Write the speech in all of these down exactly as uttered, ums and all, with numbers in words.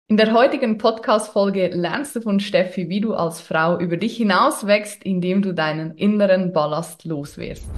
In der heutigen Podcast-Folge lernst du von Steffi, wie du als Frau über dich hinaus wächst, indem du deinen inneren Ballast loswirst.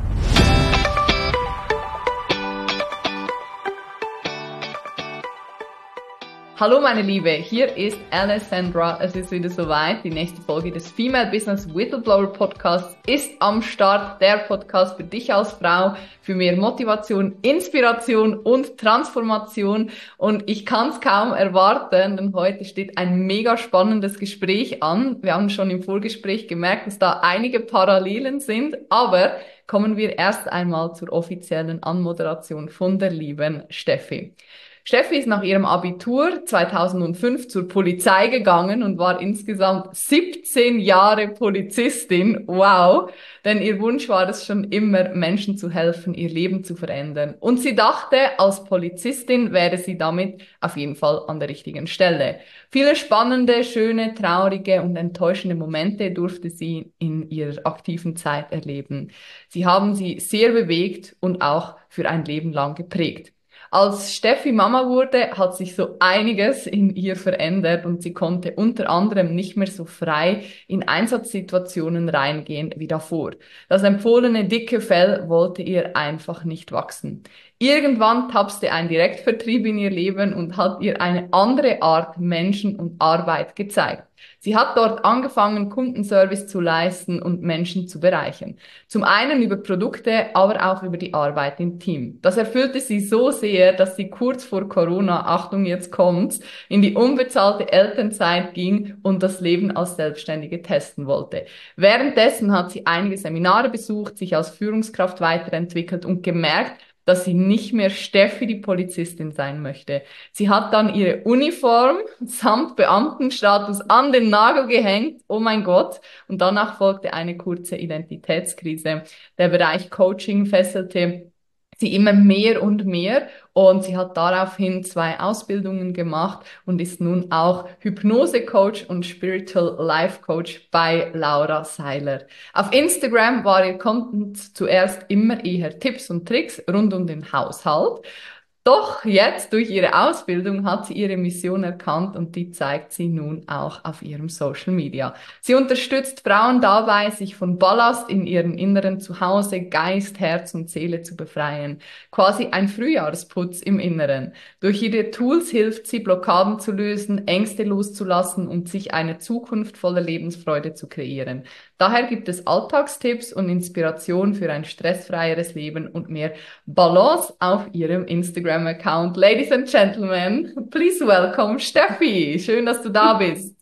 Hallo meine Liebe, hier ist Alessandra. Es ist wieder soweit. Die nächste Folge des Female Business Whistleblower Podcasts ist am Start. Der Podcast für dich als Frau, für mehr Motivation, Inspiration und Transformation. Und ich kann es kaum erwarten, denn heute steht ein mega spannendes Gespräch an. Wir haben schon im Vorgespräch gemerkt, dass da einige Parallelen sind, aber kommen wir erst einmal zur offiziellen Anmoderation von der lieben Steffi. Steffi ist nach ihrem Abitur zweitausendfünf zur Polizei gegangen und war insgesamt siebzehn Jahre Polizistin. Wow! Denn ihr Wunsch war es schon immer, Menschen zu helfen, ihr Leben zu verändern. Und sie dachte, als Polizistin wäre sie damit auf jeden Fall an der richtigen Stelle. Viele spannende, schöne, traurige und enttäuschende Momente durfte sie in ihrer aktiven Zeit erleben. Sie haben sie sehr bewegt und auch für ein Leben lang geprägt. Als Steffi Mama wurde, hat sich so einiges in ihr verändert und sie konnte unter anderem nicht mehr so frei in Einsatzsituationen reingehen wie davor. Das empfohlene dicke Fell wollte ihr einfach nicht wachsen. Irgendwann tapste ein Direktvertrieb in ihr Leben und hat ihr eine andere Art Menschen und Arbeit gezeigt. Sie hat dort angefangen, Kundenservice zu leisten und Menschen zu bereichern. Zum einen über Produkte, aber auch über die Arbeit im Team. Das erfüllte sie so sehr, dass sie kurz vor Corona, Achtung, jetzt kommt's, in die unbezahlte Elternzeit ging und das Leben als Selbstständige testen wollte. Währenddessen hat sie einige Seminare besucht, sich als Führungskraft weiterentwickelt und gemerkt, dass sie nicht mehr Steffi, die Polizistin, sein möchte. Sie hat dann ihre Uniform samt Beamtenstatus an den Nagel gehängt. Oh mein Gott. Und danach folgte eine kurze Identitätskrise. Der Bereich Coaching fesselte sie immer mehr und mehr und sie hat daraufhin zwei Ausbildungen gemacht und ist nun auch Hypnose-Coach und Spiritual Life Coach bei Laura Seiler. Auf Instagram war ihr Content zuerst immer eher Tipps und Tricks rund um den Haushalt. Doch jetzt durch ihre Ausbildung hat sie ihre Mission erkannt und die zeigt sie nun auch auf ihrem Social Media. Sie unterstützt Frauen dabei, sich von Ballast in ihrem inneren Zuhause, Geist, Herz und Seele zu befreien. Quasi ein Frühjahrsputz im Inneren. Durch ihre Tools hilft sie, Blockaden zu lösen, Ängste loszulassen und sich eine Zukunft voller Lebensfreude zu kreieren. Daher gibt es Alltagstipps und Inspiration für ein stressfreieres Leben und mehr Balance auf ihrem Instagram-Account. Ladies and Gentlemen, please welcome Steffi. Schön, dass du da bist.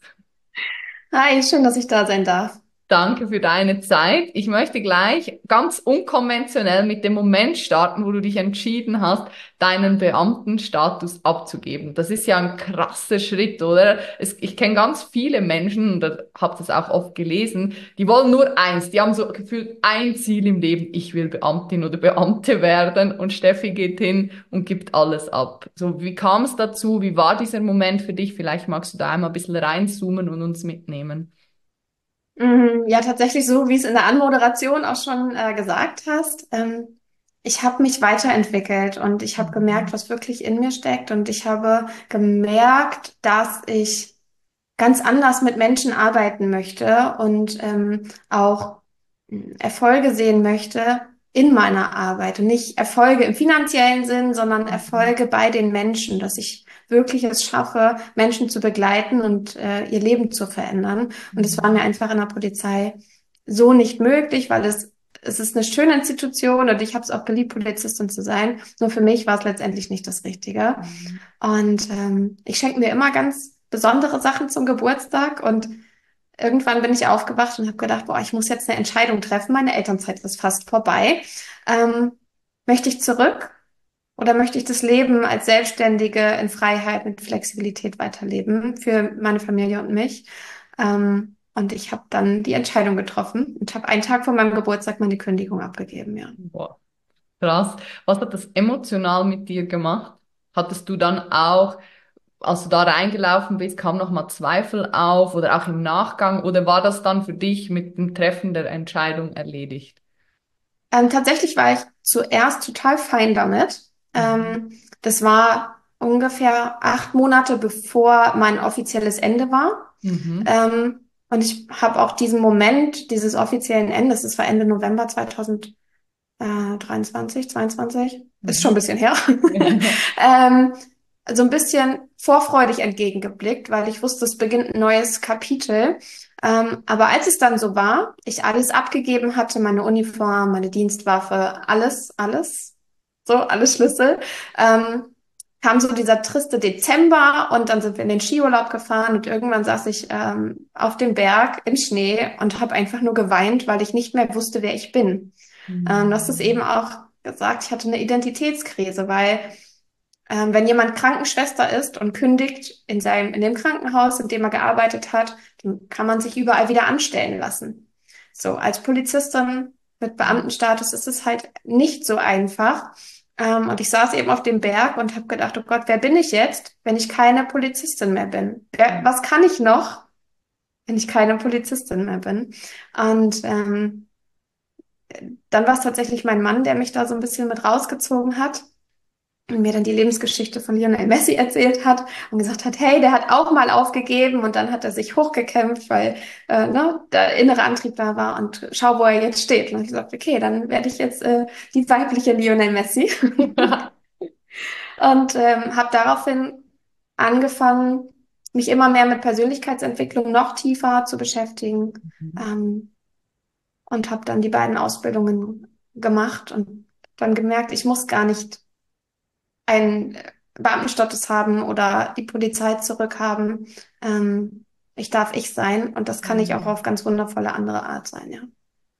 Hi, schön, dass ich da sein darf. Danke für deine Zeit. Ich möchte gleich ganz unkonventionell mit dem Moment starten, wo du dich entschieden hast, deinen Beamtenstatus abzugeben. Das ist ja ein krasser Schritt, oder? Es, ich kenne ganz viele Menschen, und habe das auch oft gelesen, die wollen nur eins, die haben so gefühlt ein Ziel im Leben, ich will Beamtin oder Beamte werden, und Steffi geht hin und gibt alles ab. So, wie kam es dazu? Wie war dieser Moment für dich? Vielleicht magst du da einmal ein bisschen reinzoomen und uns mitnehmen. Mm, Ja, tatsächlich so, wie es in der Anmoderation auch schon äh, gesagt hast. Ähm, ich habe mich weiterentwickelt und ich habe gemerkt, was wirklich in mir steckt. Und ich habe gemerkt, dass ich ganz anders mit Menschen arbeiten möchte und ähm, auch mm, Erfolge sehen möchte in meiner Arbeit. Und nicht Erfolge im finanziellen Sinn, sondern Erfolge bei den Menschen, dass ich wirklich es schaffe, Menschen zu begleiten und äh, ihr Leben zu verändern. Und es war mir einfach in der Polizei so nicht möglich, weil es es ist eine schöne Institution und ich habe es auch geliebt, Polizistin zu sein. Nur für mich war es letztendlich nicht das Richtige. Mhm. Und ähm, ich schenke mir immer ganz besondere Sachen zum Geburtstag und irgendwann bin ich aufgewacht und habe gedacht, boah, ich muss jetzt eine Entscheidung treffen. Meine Elternzeit ist fast vorbei. Ähm, möchte ich zurück oder möchte ich das Leben als Selbstständige in Freiheit mit Flexibilität weiterleben für meine Familie und mich? Ähm, und ich habe dann die Entscheidung getroffen und habe einen Tag vor meinem Geburtstag meine Kündigung abgegeben, ja. Boah, krass. Was hat das emotional mit dir gemacht? Hattest du dann auch, als du da reingelaufen bist, kam noch mal Zweifel auf oder auch im Nachgang, oder war das dann für dich mit dem Treffen der Entscheidung erledigt? Ähm, tatsächlich war ich zuerst total fein damit. Mhm. Ähm, das war ungefähr acht Monate bevor mein offizielles Ende war. Mhm. Ähm, und ich habe auch diesen Moment dieses offiziellen Endes, das war Ende November zweitausenddreiundzwanzig, zweiundzwanzig, ist schon ein Mhm. bisschen her, ähm, so ein bisschen vorfreudig entgegengeblickt, weil ich wusste, es beginnt ein neues Kapitel. Ähm, aber als es dann so war, ich alles abgegeben hatte, meine Uniform, meine Dienstwaffe, alles, alles, so, alle Schlüssel, ähm, kam so dieser triste Dezember und dann sind wir in den Skiurlaub gefahren und irgendwann saß ich ähm, auf dem Berg im Schnee und habe einfach nur geweint, weil ich nicht mehr wusste, wer ich bin. Ähm, das ist eben Mhm. auch gesagt, ich hatte eine Identitätskrise, weil ähm, wenn jemand Krankenschwester ist und kündigt in seinem, in dem Krankenhaus, in dem er gearbeitet hat, dann kann man sich überall wieder anstellen lassen. So, als Polizistin mit Beamtenstatus ist es halt nicht so einfach. Ähm, und ich saß eben auf dem Berg und habe gedacht, oh Gott, wer bin ich jetzt, wenn ich keine Polizistin mehr bin? Wer, was kann ich noch, wenn ich keine Polizistin mehr bin? Und ähm, dann war es tatsächlich mein Mann, der mich da so ein bisschen mit rausgezogen hat und mir dann die Lebensgeschichte von Lionel Messi erzählt hat und gesagt hat, hey, der hat auch mal aufgegeben und dann hat er sich hochgekämpft, weil äh, ne, der innere Antrieb da war und schau, wo er jetzt steht. Und ich gesagt, okay, dann werde ich jetzt äh, die weibliche Lionel Messi und ähm, habe daraufhin angefangen, mich immer mehr mit Persönlichkeitsentwicklung noch tiefer zu beschäftigen, ähm, und habe dann die beiden Ausbildungen gemacht und dann gemerkt, ich muss gar nicht einen Beamtenstatus haben oder die Polizei zurückhaben. Ähm, ich darf ich sein und das kann ich auch Mhm. auf ganz wundervolle andere Art sein, ja.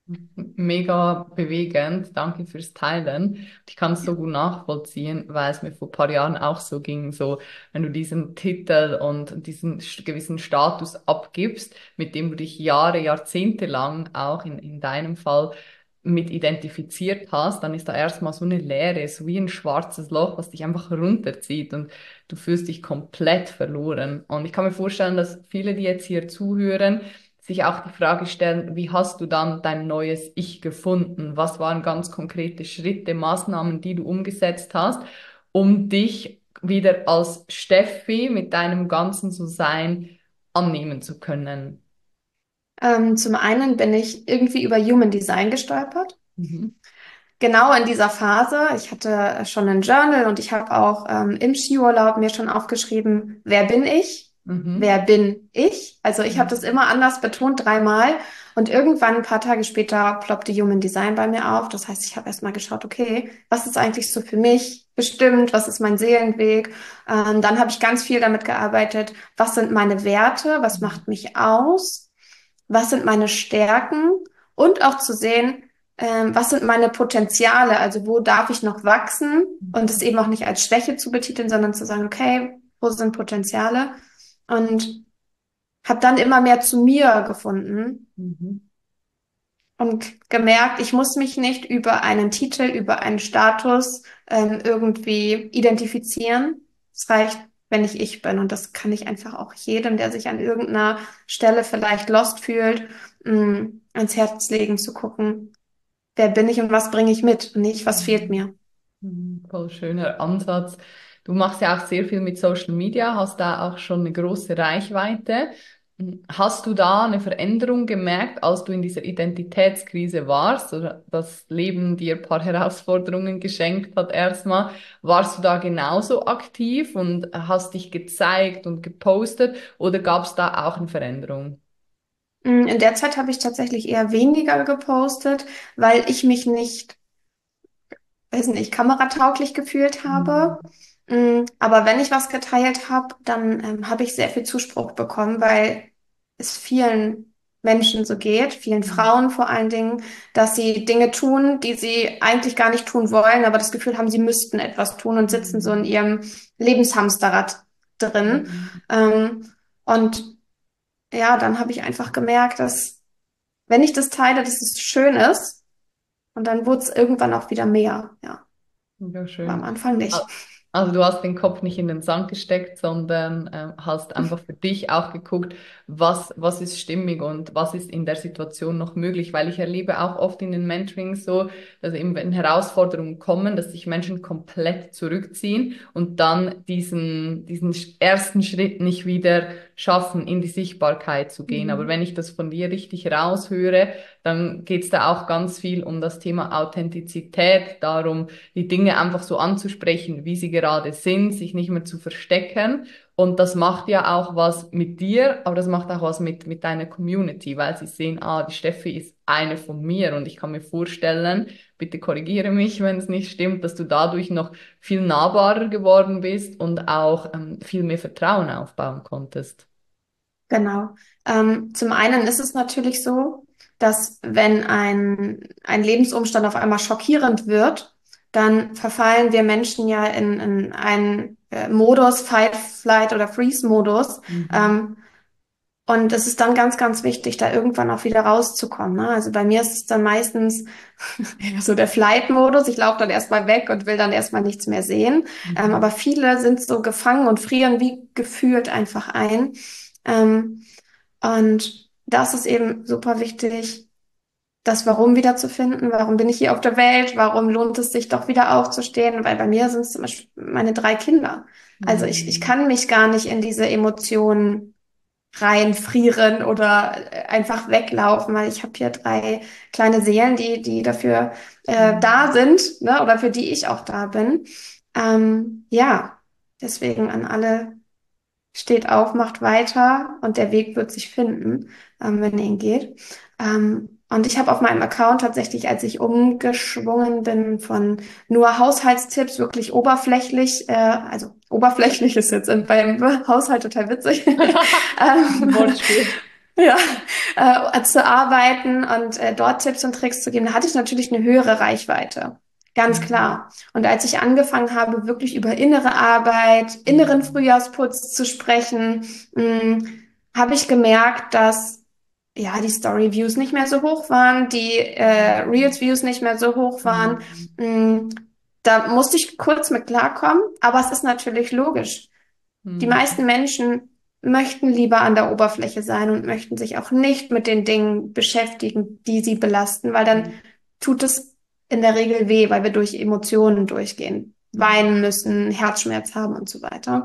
Mega bewegend. Danke fürs Teilen. Ich kann es so gut nachvollziehen, weil es mir vor ein paar Jahren auch so ging. So, wenn du diesen Titel und diesen st- gewissen Status abgibst, mit dem du dich Jahre, Jahrzehnte lang auch in, in deinem Fall mit identifiziert hast, dann ist da erstmal so eine Leere, so wie ein schwarzes Loch, was dich einfach runterzieht und du fühlst dich komplett verloren. Und ich kann mir vorstellen, dass viele, die jetzt hier zuhören, sich auch die Frage stellen, wie hast du dann dein neues Ich gefunden? Was waren ganz konkrete Schritte, Maßnahmen, die du umgesetzt hast, um dich wieder als Steffi mit deinem ganzen So-Sein annehmen zu können? Ähm, zum einen bin ich irgendwie über Human Design gestolpert. Mhm. Genau in dieser Phase. Ich hatte schon ein Journal und ich habe auch ähm, im Skiurlaub mir schon aufgeschrieben, wer bin ich? Mhm. Wer bin ich? Also ich habe das Mhm. immer anders betont, dreimal. Und irgendwann, ein paar Tage später, ploppte Human Design bei mir auf. Das heißt, ich habe erstmal geschaut, okay, was ist eigentlich so für mich bestimmt? Was ist mein Seelenweg? Ähm, dann habe ich ganz viel damit gearbeitet. Was sind meine Werte? Was macht mich aus? Was sind meine Stärken? Und auch zu sehen, ähm, was sind meine Potenziale? Also wo darf ich noch wachsen? Und es eben auch nicht als Schwäche zu betiteln, sondern zu sagen, okay, wo sind Potenziale? Und habe dann immer mehr zu mir gefunden Mhm. und gemerkt, ich muss mich nicht über einen Titel, über einen Status ähm, irgendwie identifizieren. Es reicht, wenn ich ich bin. Und das kann ich einfach auch jedem, der sich an irgendeiner Stelle vielleicht lost fühlt, mh, ans Herz legen, zu gucken, wer bin ich und was bringe ich mit und nicht, was fehlt Mhm. mir. Mhm. Voll schöner Ansatz. Du machst ja auch sehr viel mit Social Media, hast da auch schon eine große Reichweite. Mhm. Hast du da eine Veränderung gemerkt, als du in dieser Identitätskrise warst oder das Leben dir ein paar Herausforderungen geschenkt hat erstmal? Warst du da genauso aktiv und hast dich gezeigt und gepostet oder gab es da auch eine Veränderung? Mm, In der Zeit habe ich tatsächlich eher weniger gepostet, weil ich mich nicht, weiß nicht, kameratauglich gefühlt Mhm. habe. Mm, Aber wenn ich was geteilt habe, dann ähm, habe ich sehr viel Zuspruch bekommen, weil es vielen Menschen so geht, vielen Frauen vor allen Dingen, dass sie Dinge tun, die sie eigentlich gar nicht tun wollen, aber das Gefühl haben, sie müssten etwas tun und sitzen so in Mhm. ihrem Lebenshamsterrad drin. Mhm. Ähm, und ja, dann habe ich einfach gemerkt, dass wenn ich das teile, dass es schön ist und dann wurde es irgendwann auch wieder mehr. Ja, Ja, aber am schön. Anfang nicht. Also du hast den Kopf nicht in den Sand gesteckt, sondern ähm, hast einfach für dich auch geguckt, was, was ist stimmig und was ist in der Situation noch möglich. Weil ich erlebe auch oft in den Mentorings so, dass eben wenn Herausforderungen kommen, dass sich Menschen komplett zurückziehen und dann diesen, diesen ersten Schritt nicht wieder schaffen, in die Sichtbarkeit zu gehen. Aber Mhm. wenn ich das von dir richtig raushöre, dann geht es da auch ganz viel um das Thema Authentizität, darum, die Dinge einfach so anzusprechen, wie sie gerade sind, sich nicht mehr zu verstecken. Und das macht ja auch was mit dir, aber das macht auch was mit, mit deiner Community, weil sie sehen, ah, die Steffi ist eine von mir und ich kann mir vorstellen, bitte korrigiere mich, wenn es nicht stimmt, dass du dadurch noch viel nahbarer geworden bist und auch ähm, viel mehr Vertrauen aufbauen konntest. Genau. Ähm, zum einen ist es natürlich so, dass wenn ein, ein Lebensumstand auf einmal schockierend wird, dann verfallen wir Menschen ja in, in einen äh, Modus, Fight, Flight oder Freeze-Modus. Mhm. Ähm, und es ist dann ganz, ganz wichtig, da irgendwann auch wieder rauszukommen. Ne? Also bei mir ist es dann meistens eher so der Flight-Modus. Ich laufe dann erstmal weg und will dann erstmal nichts mehr sehen. Ähm, Mhm. aber viele sind so gefangen und frieren wie gefühlt einfach ein. Ähm, und das ist eben super wichtig, das Warum wiederzufinden. Warum bin ich hier auf der Welt? Warum lohnt es sich doch wieder aufzustehen? Weil bei mir sind es zum Beispiel meine drei Kinder. Also ich, ich Mhm. kann mich gar nicht in diese Emotionen reinfrieren oder äh, einfach weglaufen, weil ich habe hier drei kleine Seelen, die, die dafür äh, da Mhm. sind, ne? Oder für die ich auch da bin. Ähm, ja, deswegen an alle steht auf, macht weiter und der Weg wird sich finden, ähm, wenn ihr ihn geht. Ähm, und ich habe auf meinem Account tatsächlich, als ich umgeschwungen bin von nur Haushaltstipps, wirklich oberflächlich, äh, also oberflächlich ist jetzt in, beim Haushalt total witzig, ähm, Wortspiel. ja, äh, zu arbeiten und äh, dort Tipps und Tricks zu geben, da hatte ich natürlich eine höhere Reichweite. Ganz Mhm. klar. Und als ich angefangen habe, wirklich über innere Arbeit, inneren Mhm. Frühjahrsputz zu sprechen, mh, habe ich gemerkt, dass ja die Story-Views nicht mehr so hoch waren, die äh, Reels-Views nicht mehr so hoch waren. Mhm. Mh, da musste ich kurz mit klarkommen, aber es ist natürlich logisch. Die Mhm. meisten Menschen möchten lieber an der Oberfläche sein und möchten sich auch nicht mit den Dingen beschäftigen, die sie belasten, weil dann tut es in der Regel weh, weil wir durch Emotionen durchgehen, Mhm. weinen müssen, Herzschmerz haben und so weiter.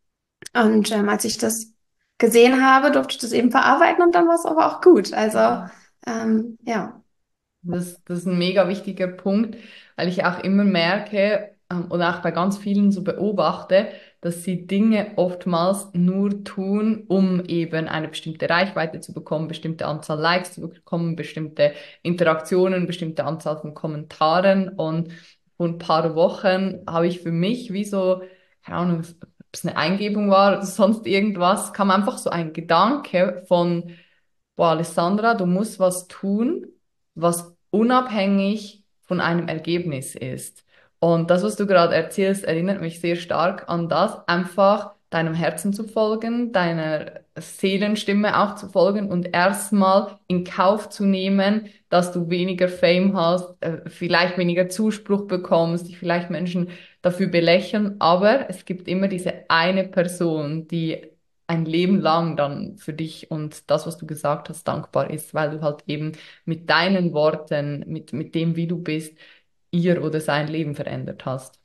Und ähm, als ich das gesehen habe, durfte ich das eben verarbeiten und dann war es aber auch gut. Also Mhm. ähm, ja, Das, das ist ein mega wichtiger Punkt, weil ich auch immer merke ähm, und auch bei ganz vielen so beobachte, dass sie Dinge oftmals nur tun, um eben eine bestimmte Reichweite zu bekommen, bestimmte Anzahl Likes zu bekommen, bestimmte Interaktionen, bestimmte Anzahl von Kommentaren. Und vor ein paar Wochen habe ich für mich wie so, keine Ahnung, ob es eine Eingebung war oder sonst irgendwas, kam einfach so ein Gedanke von, boah, Alessandra, du musst was tun, was unabhängig von einem Ergebnis ist. Und das, was du gerade erzählst, erinnert mich sehr stark an das, einfach deinem Herzen zu folgen, deiner Seelenstimme auch zu folgen und erstmal in Kauf zu nehmen, dass du weniger Fame hast, äh, vielleicht weniger Zuspruch bekommst, dich vielleicht Menschen dafür belächeln, aber es gibt immer diese eine Person, die ein Leben lang dann für dich und das, was du gesagt hast, dankbar ist, weil du halt eben mit deinen Worten, mit, mit dem, wie du bist, ihr oder sein Leben verändert hast.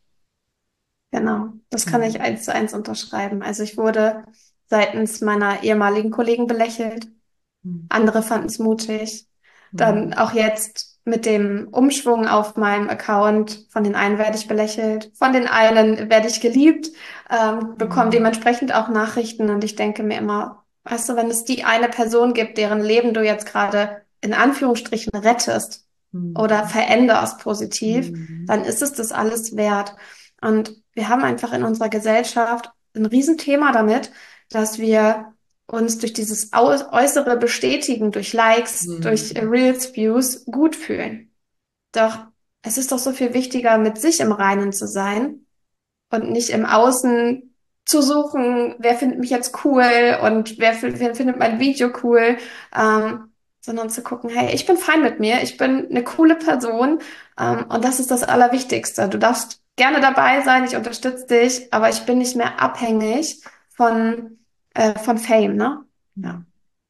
genau. Das kann ich Mhm. eins zu eins unterschreiben. Also ich wurde seitens meiner ehemaligen Kollegen belächelt. Andere fanden es mutig. Dann Mhm. auch jetzt mit dem Umschwung auf meinem Account. Von den einen werde ich belächelt, von den einen werde ich geliebt, ähm, bekomme Mhm. dementsprechend auch Nachrichten und ich denke mir immer, weißt du, wenn es die eine Person gibt, deren Leben du jetzt gerade in Anführungsstrichen rettest oder Mhm. veränderst positiv, Mhm. dann ist es das alles wert. Und wir haben einfach in unserer Gesellschaft ein Riesenthema damit, dass wir uns durch dieses Au äußere Bestätigen, durch Likes, durch äh, Mhm. Reels, Views gut fühlen. Doch es ist doch so viel wichtiger, mit sich im Reinen zu sein und nicht im Außen zu suchen, wer findet mich jetzt cool und wer, fi- wer findet mein Video cool, ähm, sondern zu gucken, hey, ich bin fein mit mir, ich bin eine coole Person, ähm, und das ist das Allerwichtigste. Du darfst gerne dabei sein, ich unterstütze dich, aber ich bin nicht mehr abhängig von, äh, von Fame, ne? Ja.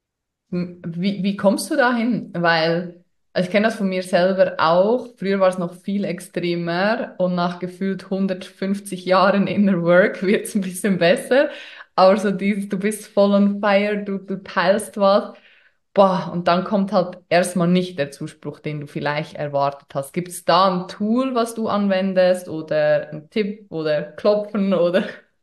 Wie, wie kommst du dahin? Weil also ich kenne das von mir selber auch. Früher war es noch viel extremer und nach gefühlt hundertfünfzig Jahren Inner Work wird es ein bisschen besser. Aber so dieses, du bist voll on fire, du, du teilst was. Boah, und dann kommt halt erstmal nicht der Zuspruch, den du vielleicht erwartet hast. Gibt es da ein Tool, was du anwendest oder ein Tipp oder Klopfen oder?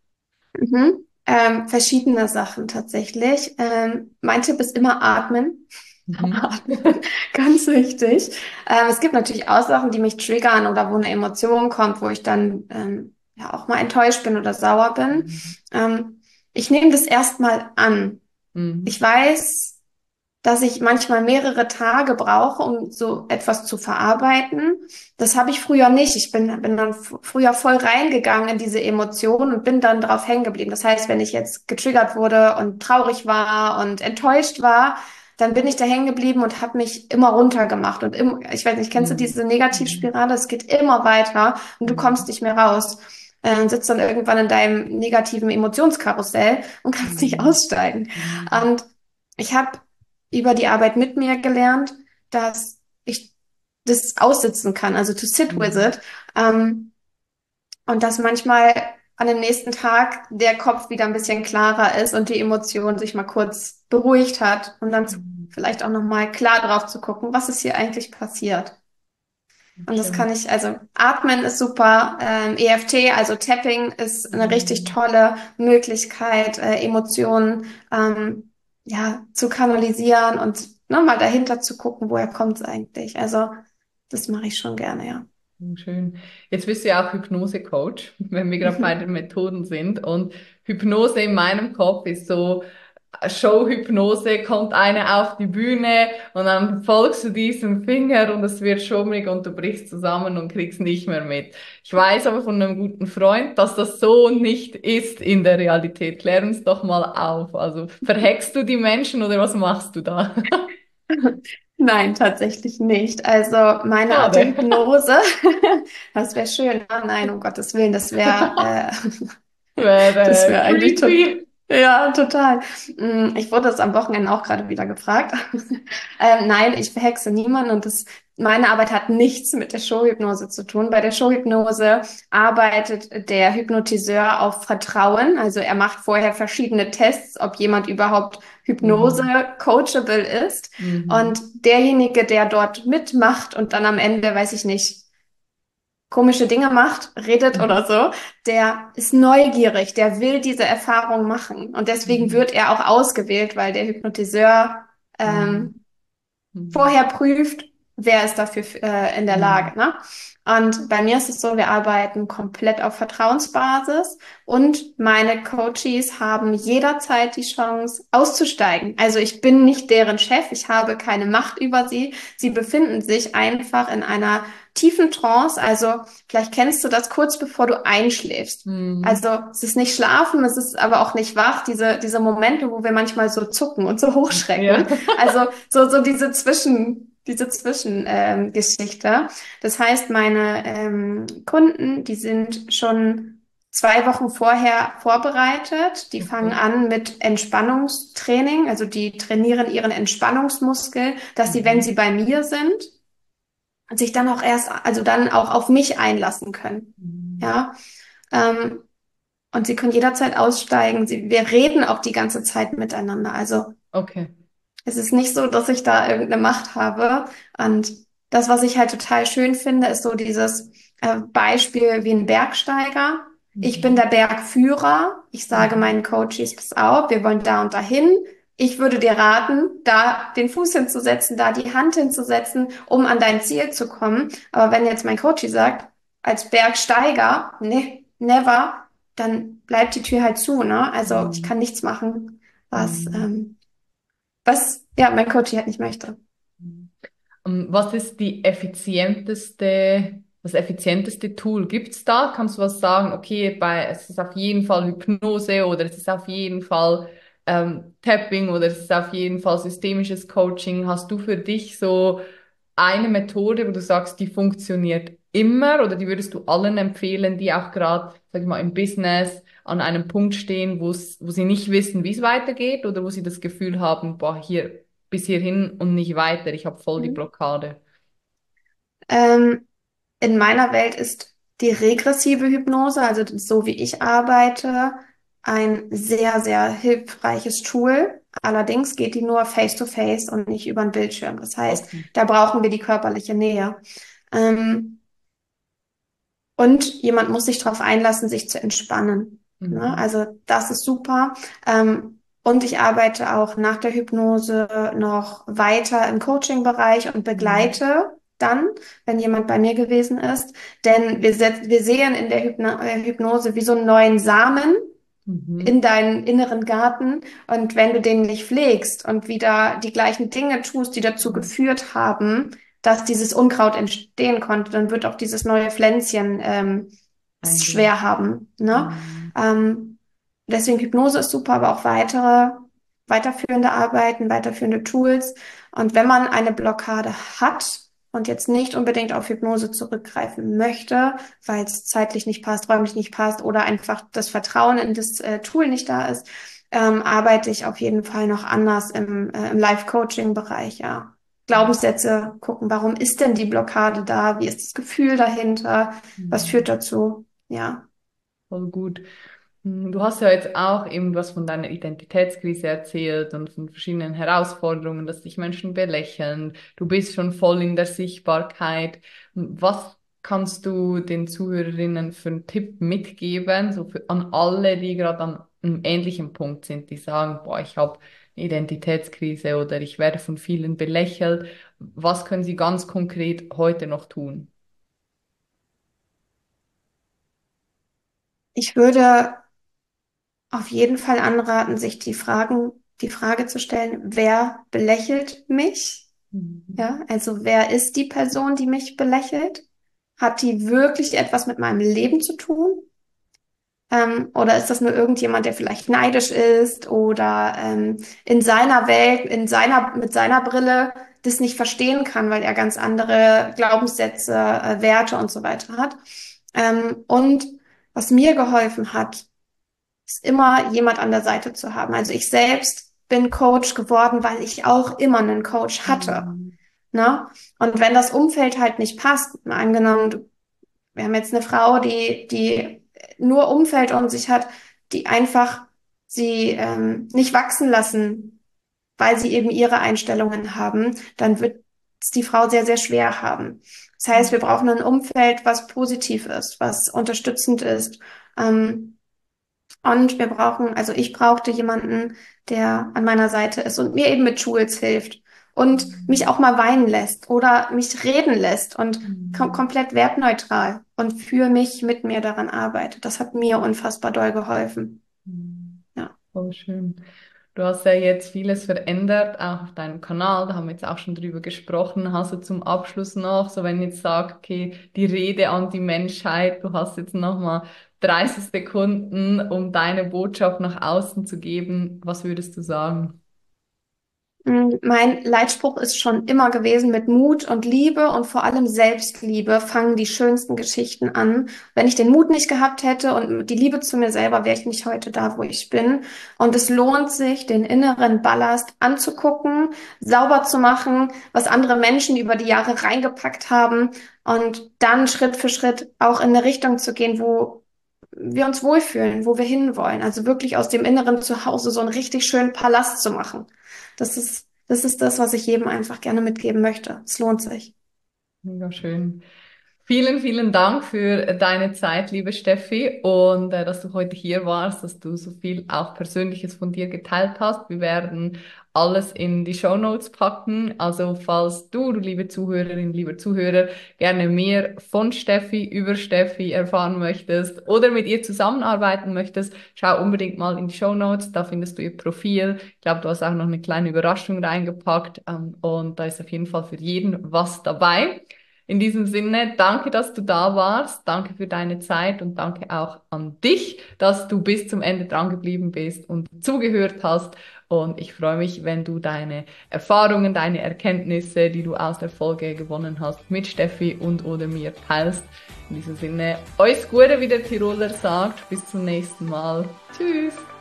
Mhm. Ähm, verschiedene Sachen tatsächlich. Ähm, mein Tipp ist immer atmen. Mhm. Atmen, ganz wichtig. Ähm, es gibt natürlich auch Sachen, die mich triggern oder wo eine Emotion kommt, wo ich dann ähm, ja auch mal enttäuscht bin oder sauer bin. Ähm, ich nehme das erstmal an. Ich Mhm. weiß, dass ich manchmal mehrere Tage brauche, um so etwas zu verarbeiten. Das habe ich früher nicht. Ich bin, bin dann f- früher voll reingegangen in diese Emotionen und bin dann drauf hängen geblieben. Das heißt, wenn ich jetzt getriggert wurde und traurig war und enttäuscht war, dann bin ich da hängen geblieben und habe mich immer runtergemacht. Und im, ich weiß nicht, kennst du Mhm. diese Mhm. Negativspirale? Es geht immer weiter und du kommst Mhm. nicht mehr raus. Äh, Und sitzt dann irgendwann in deinem negativen Emotionskarussell und kannst nicht Mhm. aussteigen. Mhm. Und ich habe über die Arbeit mit mir gelernt, dass ich das aussitzen kann, also to sit with Mhm. it. Ähm, und dass manchmal an dem nächsten Tag der Kopf wieder ein bisschen klarer ist und die Emotion sich mal kurz beruhigt hat und dann zu, Mhm. vielleicht auch nochmal klar drauf zu gucken, was ist hier eigentlich passiert. Und das kann Stimmt. ich, also Atmen ist super, ähm, E F T, also Tapping ist eine richtig Mhm. tolle Möglichkeit, äh, Emotionen ähm, ja zu kanalisieren und ne, mal dahinter zu gucken, woher kommt es eigentlich. Also das mache ich schon gerne, ja. Schön. Jetzt bist du ja auch Hypnose-Coach, wenn wir gerade bei Mhm. den Methoden sind. Und Hypnose in meinem Kopf ist so, Show-Hypnose, kommt eine auf die Bühne und dann folgst du diesem Finger und es wird schummrig und du brichst zusammen und kriegst nicht mehr mit. Ich weiß aber von einem guten Freund, dass das so nicht ist in der Realität. Klär uns doch mal auf. Also verhext du die Menschen oder was machst du da? Nein, tatsächlich nicht. Also meine Art der Schade. Hypnose, das wäre schön. Ah, nein, um Gottes Willen, das wäre äh, das Wäre wäre eigentlich to creepy. ja, total. Mm, Ich wurde das am Wochenende auch gerade wieder gefragt. Ähm, nein, ich verhexe niemanden und das, meine Arbeit hat nichts mit der Showhypnose zu tun. Bei der Showhypnose arbeitet der Hypnotiseur auf Vertrauen. Also er macht vorher verschiedene Tests, ob jemand überhaupt Hypnose Mhm. coachable ist. Und Mhm. derjenige, der dort mitmacht und dann am Ende, weiß ich nicht, komische Dinge macht, redet oder so, der ist neugierig, der will diese Erfahrung machen. Und deswegen Mhm. wird er auch ausgewählt, weil der Hypnotiseur Mhm. ähm, Mhm. vorher prüft, wer ist dafür äh, in der Mhm. Lage, ne? Und bei mir ist es so, wir arbeiten komplett auf Vertrauensbasis und meine Coaches haben jederzeit die Chance auszusteigen. Also ich bin nicht deren Chef, ich habe keine Macht über sie. Sie befinden sich einfach in einer tiefen Trance. Also vielleicht kennst du das kurz bevor du einschläfst. Mhm. Also es ist nicht schlafen, es ist aber auch nicht wach. Diese, diese Momente, wo wir manchmal so zucken und so hochschrecken. Ja. Also so, so diese Zwischen, diese Zwischen, ähm, Geschichte. Das heißt, meine ähm, Kunden, die sind schon zwei Wochen vorher vorbereitet. Die fangen Okay. an mit Entspannungstraining. Also die trainieren ihren Entspannungsmuskel, dass sie, wenn Mhm. sie bei mir sind, sich dann auch erst, also dann auch auf mich einlassen können. Mhm. Ja. Ähm, und sie können jederzeit aussteigen. Sie, wir reden auch die ganze Zeit miteinander. Also Okay. es ist nicht so, dass ich da irgendeine Macht habe. Und das, was ich halt total schön finde, ist so dieses äh, Beispiel wie ein Bergsteiger. Ich bin Mhm. der Bergführer. Ich sage Mhm. meinen Coaches, pass auf, wir wollen da und dahin. Ich würde dir raten, da den Fuß hinzusetzen, da die Hand hinzusetzen, um an dein Ziel zu kommen. Aber wenn jetzt mein Coach sagt, als Bergsteiger, ne, never, dann bleibt die Tür halt zu, ne? Also ich kann Mhm. nichts machen, was Mhm. ähm, was, ja, mein Coach halt nicht möchte. Mhm. Ähm, Was ist die effizienteste, das effizienteste Tool? Gibt's da? Kannst du was sagen? Okay, bei, es ist auf jeden Fall Hypnose oder es ist auf jeden Fall ähm, Tapping oder es ist auf jeden Fall systemisches Coaching. Hast du für dich so eine Methode, wo du sagst, die funktioniert immer oder die würdest du allen empfehlen, die auch gerade, sag ich mal, im Business an einem Punkt stehen, wo es, wo sie nicht wissen, wie es weitergeht oder wo sie das Gefühl haben, boah, hier bis hierhin und nicht weiter, ich habe voll die Mhm. Blockade. Ähm, in meiner Welt ist die regressive Hypnose, also so wie ich arbeite, ein sehr, sehr hilfreiches Tool. Allerdings geht die nur face-to-face und nicht über den Bildschirm. Das heißt, Okay. da brauchen wir die körperliche Nähe. Ähm, und jemand muss sich darauf einlassen, sich zu entspannen. Ne? Mhm. Also das ist super. Ähm, und ich arbeite auch nach der Hypnose noch weiter im Coaching-Bereich und Mhm. begleite dann, wenn jemand bei mir gewesen ist. Denn wir, set- wir sehen in der Hypno äh, Hypnose wie so einen neuen Samen in Mhm. deinen inneren Garten. Und wenn du den nicht pflegst und wieder die gleichen Dinge tust, die dazu Mhm. geführt haben, dass dieses Unkraut entstehen konnte, dann wird auch dieses neue Pflänzchen ähm, es Eingehen. schwer haben. Ne? Mhm. Ähm, deswegen Hypnose ist super, aber auch weitere, weiterführende Arbeiten, weiterführende Tools. Und wenn man eine Blockade hat und jetzt nicht unbedingt auf Hypnose zurückgreifen möchte, weil es zeitlich nicht passt, räumlich nicht passt oder einfach das Vertrauen in das äh, Tool nicht da ist, ähm, arbeite ich auf jeden Fall noch anders im, äh, im Life-Coaching-Bereich, ja. Glaubenssätze gucken, warum ist denn die Blockade da? Wie ist das Gefühl dahinter? Was führt Mhm. dazu? Ja. Voll gut. Hm, Du hast ja jetzt auch eben was von deiner Identitätskrise erzählt und von verschiedenen Herausforderungen, dass dich Menschen belächeln. Du bist schon voll in der Sichtbarkeit. Was kannst du den Zuhörerinnen für einen Tipp mitgeben, so für, an alle, die gerade an einem ähnlichen Punkt sind, die sagen, boah, ich habe eine Identitätskrise oder ich werde von vielen belächelt. Was können sie ganz konkret heute noch tun? Ich würde auf jeden Fall anraten, sich die Fragen, die Frage zu stellen, wer belächelt mich? Mhm. Ja, also wer ist die Person, die mich belächelt? Hat die wirklich etwas mit meinem Leben zu tun? Ähm, oder ist das nur irgendjemand, der vielleicht neidisch ist oder ähm, in seiner Welt, in seiner, mit seiner Brille das nicht verstehen kann, weil er ganz andere Glaubenssätze, äh, Werte und so weiter hat? Ähm, und was mir geholfen hat, ist immer jemand an der Seite zu haben. Also ich selbst bin Coach geworden, weil ich auch immer einen Coach hatte. Mhm. Ne? Und wenn das Umfeld halt nicht passt, mal angenommen, du, wir haben jetzt eine Frau, die, die nur Umfeld um sich hat, die einfach sie ähm, nicht wachsen lassen, weil sie eben ihre Einstellungen haben, dann wird es die Frau sehr, sehr schwer haben. Das heißt, wir brauchen ein Umfeld, was positiv ist, was unterstützend ist. Ähm, und wir brauchen, also ich brauchte jemanden, der an meiner Seite ist und mir eben mit Tools hilft und mich auch mal weinen lässt oder mich reden lässt und kom Mhm. komplett wertneutral und für mich mit mir daran arbeitet. Das hat mir unfassbar doll geholfen. Mhm. Ja. Voll schön. Du hast ja jetzt vieles verändert, auch auf deinem Kanal, da haben wir jetzt auch schon drüber gesprochen. Hast du zum Abschluss noch, so wenn ich jetzt sage, okay, die Rede an die Menschheit, du hast jetzt nochmal dreißig Sekunden, um deine Botschaft nach außen zu geben, was würdest du sagen? Mm, Mein Leitspruch ist schon immer gewesen, mit Mut und Liebe und vor allem Selbstliebe fangen die schönsten Geschichten an. Wenn ich den Mut nicht gehabt hätte und die Liebe zu mir selber, wäre ich nicht heute da, wo ich bin. Und es lohnt sich, den inneren Ballast anzugucken, sauber zu machen, was andere Menschen über die Jahre reingepackt haben und dann Schritt für Schritt auch in eine Richtung zu gehen, wo wir uns wohlfühlen, wo wir hinwollen. Also wirklich aus dem inneren Zuhause so einen richtig schönen Palast zu machen. Das ist, das ist das, was ich jedem einfach gerne mitgeben möchte. Es lohnt sich. Mega schön. Vielen, vielen Dank für deine Zeit, liebe Steffi, und äh, dass du heute hier warst, dass du so viel auch Persönliches von dir geteilt hast. Wir werden alles in die Shownotes packen. Also falls du, du liebe Zuhörerin, lieber Zuhörer, gerne mehr von Steffi, über Steffi erfahren möchtest oder mit ihr zusammenarbeiten möchtest, schau unbedingt mal in die Shownotes. Da findest du ihr Profil. Ich glaube, du hast auch noch eine kleine Überraschung reingepackt, ähm, und da ist auf jeden Fall für jeden was dabei. In diesem Sinne, danke, dass du da warst. Danke für deine Zeit und danke auch an dich, dass du bis zum Ende dran geblieben bist und zugehört hast. Und ich freue mich, wenn du deine Erfahrungen, deine Erkenntnisse, die du aus der Folge gewonnen hast, mit Steffi und oder mir teilst. In diesem Sinne, alles Gute, wie der Tiroler sagt. Bis zum nächsten Mal. Tschüss.